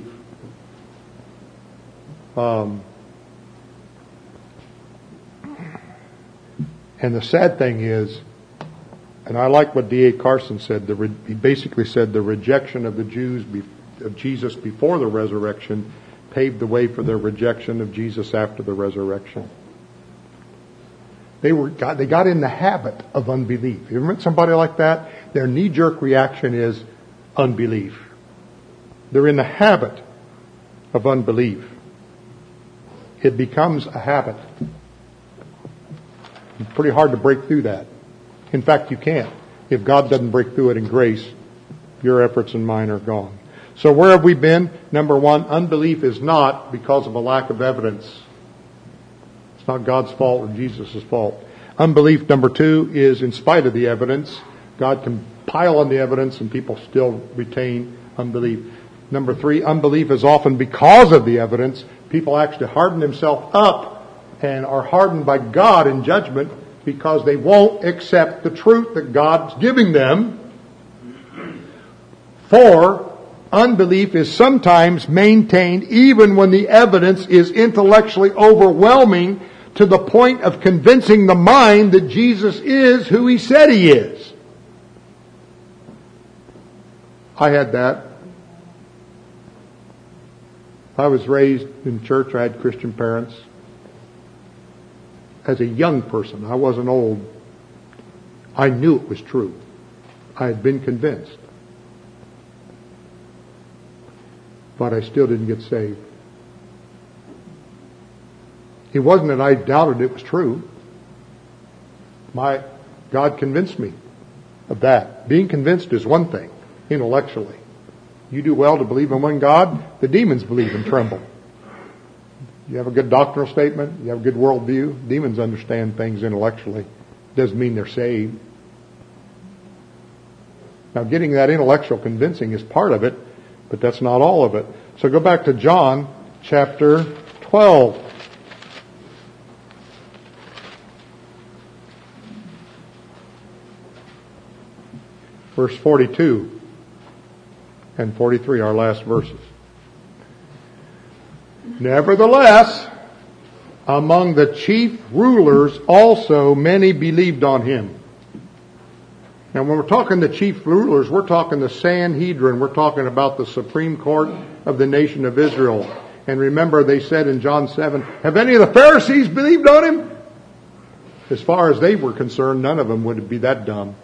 Um, and the sad thing is, and I like what D A Carson said, the re- he basically said the rejection of the Jews be- of Jesus before the resurrection paved the way for their rejection of Jesus after the resurrection. They were got, they got in the habit of unbelief. You ever met somebody like that? Their knee-jerk reaction is unbelief. They're in the habit of unbelief. It becomes a habit. It's pretty hard to break through that. In fact, you can't. If God doesn't break through it in grace, your efforts and mine are gone. So where have we been? Number one, unbelief is not because of a lack of evidence. It's not God's fault or Jesus' fault. Unbelief, number two, is in spite of the evidence. God can pile on the evidence and people still retain unbelief. Number three, unbelief is often because of the evidence. People actually harden themselves up and are hardened by God in judgment because they won't accept the truth that God's giving them. Four, unbelief is sometimes maintained even when the evidence is intellectually overwhelming to the point of convincing the mind that Jesus is who He said He is. I had that. I was raised in church. I had Christian parents. As a young person, I wasn't old. I knew it was true. I had been convinced. But I still didn't get saved. It wasn't that I doubted it was true. My God convinced me of that. Being convinced is one thing, intellectually. You do well to believe in one God, the demons believe and tremble. You have a good doctrinal statement, you have a good worldview, demons understand things intellectually. Doesn't mean they're saved. Now getting that intellectual convincing is part of it, but that's not all of it. So go back to John chapter twelve. Verse forty-two. and forty-three, our last verses. Nevertheless, among the chief rulers also many believed on him. Now when we're talking the chief rulers, we're talking the Sanhedrin. We're talking about the Supreme Court of the nation of Israel. And remember, they said in John seven, have any of the Pharisees believed on him? As far as they were concerned, none of them would be that dumb.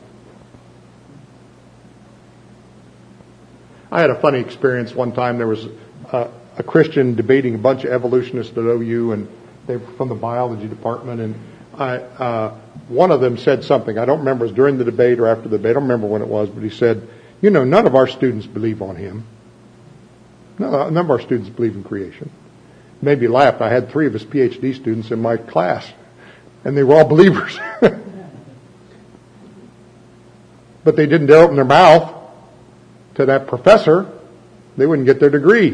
I had a funny experience one time. There was a, a Christian debating a bunch of evolutionists at O U, and they were from the biology department, and I, uh, one of them said something. I don't remember, it was during the debate or after the debate. I don't remember when it was, but he said, you know, none of our students believe on him. No, none of our students believe in creation. Maybe laughed. I had three of his P H D students in my class, and they were all believers. But they didn't dare open their mouth to that professor. They wouldn't get their degree.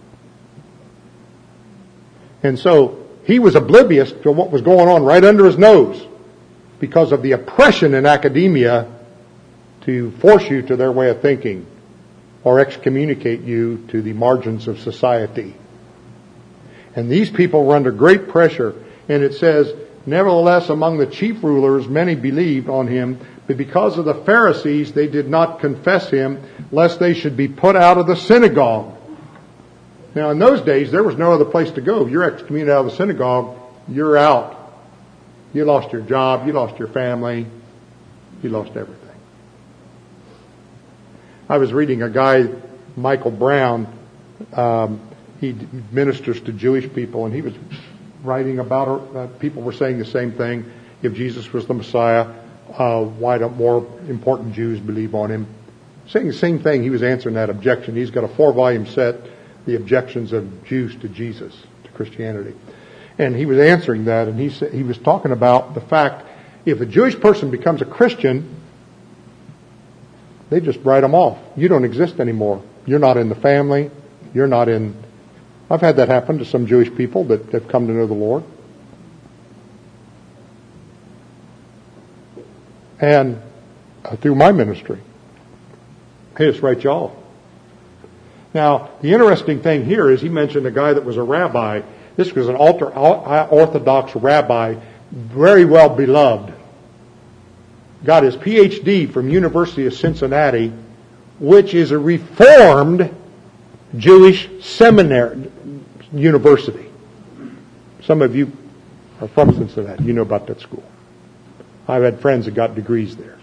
And so he was oblivious to what was going on right under his nose because of the oppression in academia to force you to their way of thinking or excommunicate you to the margins of society. And these people were under great pressure. And it says, nevertheless, among the chief rulers, many believed on him, but because of the Pharisees, they did not confess him, lest they should be put out of the synagogue. Now, in those days, there was no other place to go. If you're excommunicated out of the synagogue, you're out. You lost your job, you lost your family, you lost everything. I was reading a guy, Michael Brown, um, he ministers to Jewish people, and he was writing about, uh, people were saying the same thing. If Jesus was the Messiah, uh, why don't more important Jews believe on him? Saying the same thing, he was answering that objection. He's got a four-volume set, The Objections of Jews to Jesus, to Christianity. And he was answering that, and he said, he was talking about the fact, if a Jewish person becomes a Christian, they just write them off. You don't exist anymore. You're not in the family. You're not in... I've had that happen to some Jewish people that have come to know the Lord. And uh, through my ministry, they just write you off. Now, the interesting thing here is he mentioned a guy that was a rabbi. This was an ultra-Orthodox rabbi, very well beloved. Got his P H D from University of Cincinnati, which is a Reformed Jewish seminary university. Some of you are from Cincinnati. You know about that school. I've had friends that got degrees there.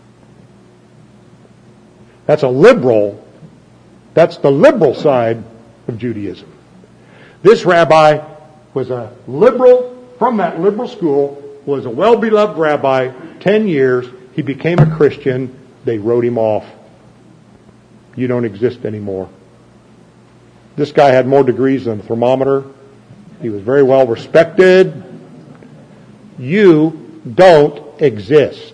That's a liberal. That's the liberal side of Judaism. This rabbi was a liberal from that liberal school, was a well-beloved rabbi, ten years. He became a Christian. They wrote him off. You don't exist anymore. This guy had more degrees than a thermometer. He was very well respected. You don't exist.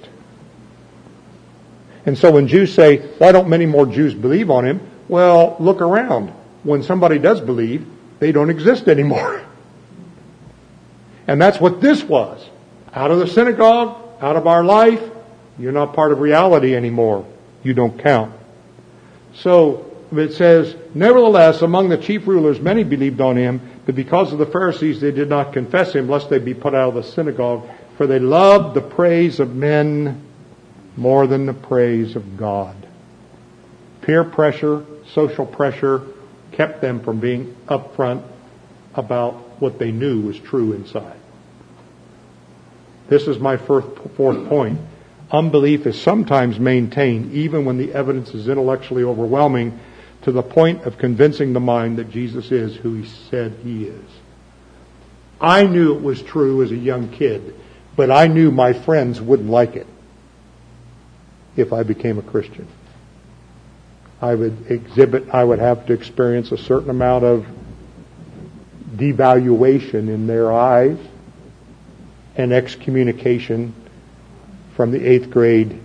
And so when Jews say, why don't many more Jews believe on him? Well, look around. When somebody does believe, they don't exist anymore. And that's what this was. Out of the synagogue, out of our life, you're not part of reality anymore. You don't count. So it says, nevertheless, among the chief rulers, many believed on him, but because of the Pharisees, they did not confess him, lest they be put out of the synagogue. For they loved the praise of men more than the praise of God. Peer pressure, social pressure, kept them from being upfront about what they knew was true inside. This is my fourth, fourth point. Unbelief is sometimes maintained even when the evidence is intellectually overwhelming, to the point of convincing the mind that Jesus is who he said he is. I knew it was true as a young kid, but I knew my friends wouldn't like it if I became a Christian. I would exhibit, I would have to experience a certain amount of devaluation in their eyes and excommunication from the eighth grade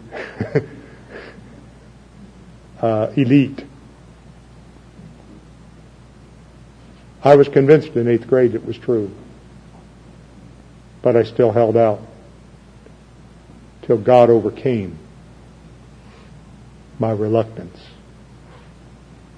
uh, elite. I was convinced in eighth grade it was true, but I still held out till God overcame my reluctance.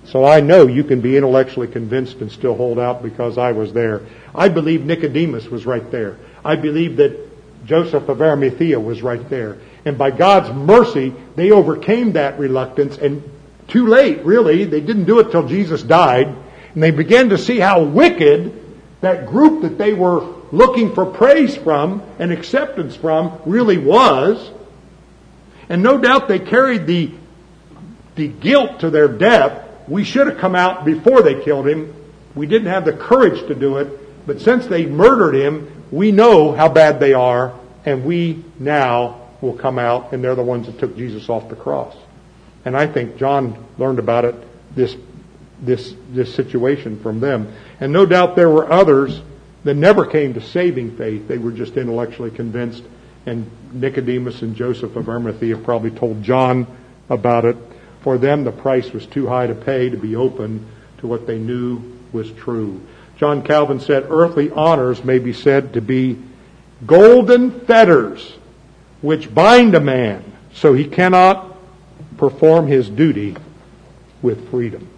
So I know you can be intellectually convinced and still hold out because I was there. I believe Nicodemus was right there. I believe that Joseph of Arimathea was right there. And by God's mercy, they overcame that reluctance, and too late, really. They didn't do it till Jesus died. And they began to see how wicked that group that they were looking for praise from and acceptance from really was. And no doubt they carried the, the guilt to their death. We should have come out before they killed him. We didn't have the courage to do it. But since they murdered him, we know how bad they are. And we now will come out, and they're the ones that took Jesus off the cross. And I think John learned about it, this, this, this situation from them. And no doubt there were others that never came to saving faith. They were just intellectually convinced. And Nicodemus and Joseph of Arimathea probably told John about it. For them, the price was too high to pay to be open to what they knew was true. John Calvin said, earthly honors may be said to be golden fetters which bind a man so he cannot perform his duty with freedom.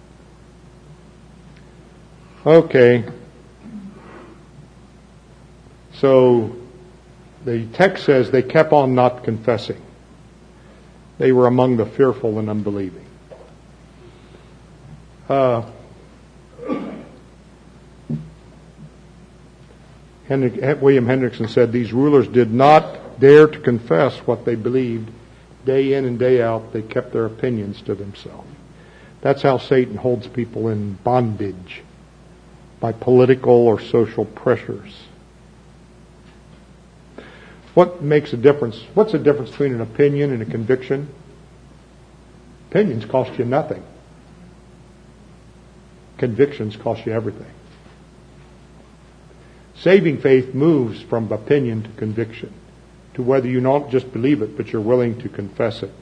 Okay. So the text says they kept on not confessing. They were among the fearful and unbelieving. Uh, Henrik, William Hendrickson said, these rulers did not dare to confess what they believed. Day in and day out, they kept their opinions to themselves. That's how Satan holds people in bondage, by political or social pressures. What makes a difference? What's the difference between an opinion and a conviction? Opinions cost you nothing. Convictions cost you everything. Saving faith moves from opinion to conviction, to whether you not just believe it, but you're willing to confess it.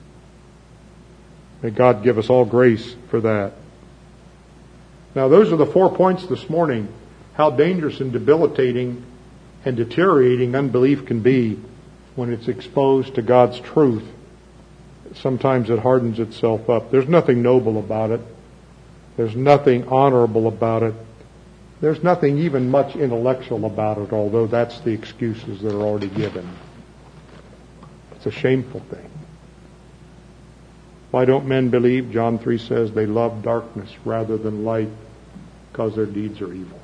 May God give us all grace for that. Now, those are the four points this morning, how dangerous and debilitating and deteriorating unbelief can be when it's exposed to God's truth. Sometimes it hardens itself up. There's nothing noble about it. There's nothing honorable about it. There's nothing even much intellectual about it, although that's the excuses that are already given. It's a shameful thing. Why don't men believe? John three says they love darkness rather than light because their deeds are evil.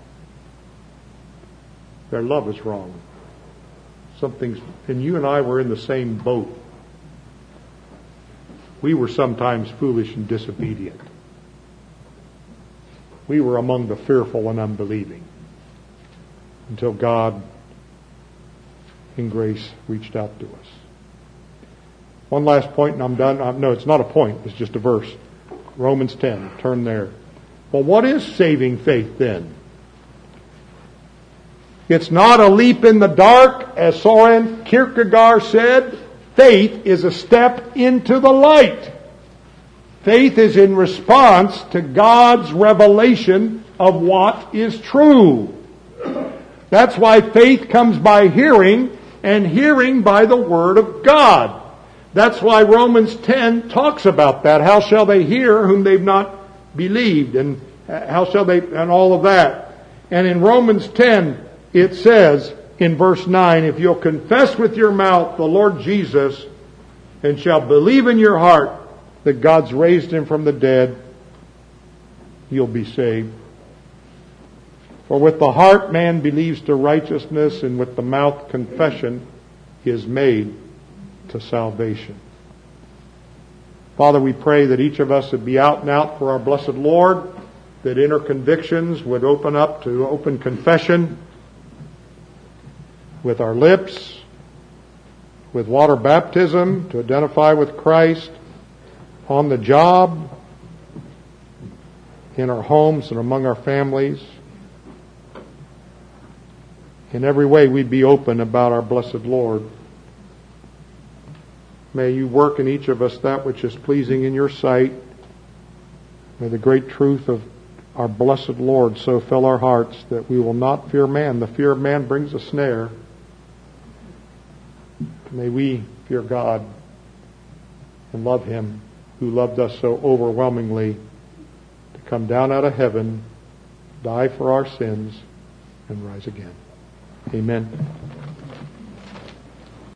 Their love is wrong. Something's, and you and I were in the same boat. We were sometimes foolish and disobedient. We were among the fearful and unbelieving until God in grace reached out to us. One last point and I'm done. Uh, no, it's not a point. It's just a verse. Romans ten. Turn there. Well, what is saving faith then? It's not a leap in the dark, as Soren Kierkegaard said. Faith is a step into the light. Faith is in response to God's revelation of what is true. That's why faith comes by hearing, and hearing by the Word of God. That's why Romans ten talks about that. How shall they hear whom they've not believed? And how shall they, and all of that. And in Romans ten, it says in verse nine, if you'll confess with your mouth the Lord Jesus and shall believe in your heart that God's raised him from the dead, you'll be saved. For with the heart man believes to righteousness, and with the mouth confession is made to salvation. Father, we pray that each of us would be out and out for our blessed Lord, that inner convictions would open up to open confession with our lips, with water baptism to identify with Christ, on the job, in our homes and among our families. In every way we'd be open about our blessed Lord. May you work in each of us that which is pleasing in your sight. May the great truth of our blessed Lord so fill our hearts that we will not fear man. The fear of man brings a snare. May we fear God and love him who loved us so overwhelmingly come down out of heaven, die for our sins, and rise again. Amen.